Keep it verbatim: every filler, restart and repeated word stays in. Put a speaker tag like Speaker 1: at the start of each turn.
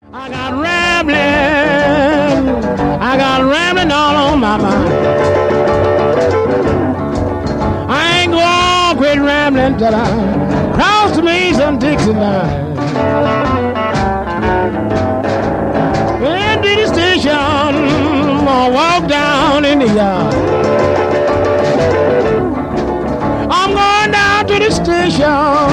Speaker 1: I got rambling, I got rambling all on my mind. I ain't gonna quit rambling till I cross the Mason Dixie line. Went to the station, I'm gonna walk down in the yard. I'm going down to the station.